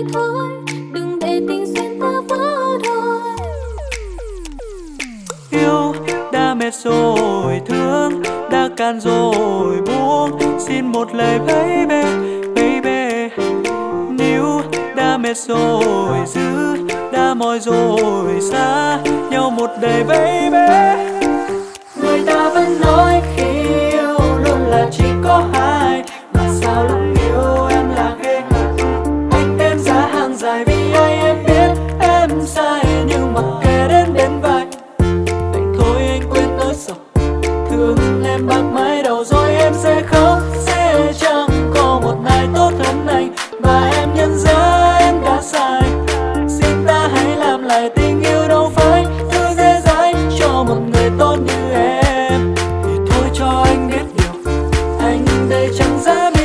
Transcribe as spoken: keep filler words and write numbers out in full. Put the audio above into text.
này thôi, đừng để tình duyên ta vỡ đôi. Yêu đã mệt rồi thương, đã cạn rồi buông, xin một lời baby, baby. Níu đã mệt rồi giữ, đã mỏi rồi xa nhau một đời baby. Người ta vẫn nói khi yêu luôn là chỉ có hai, mà sao lúc yêu em là ghê ngại. Anh em giá hàng dài vì ai em biết em sai, nhưng mặc kệ đến bên vai. Đành thôi anh quên nói rồi, thương em bạc mái đầu rồi em sẽ khóc, sẽ chẳng có một ngày tốt hơn anh. Và em nhận ra em đã sai, xin ta hãy làm lại tình yêu đâu phải thứ dễ dãi cho một người tốt như em. Thì thôi cho anh biết điều, anh đây chẳng dám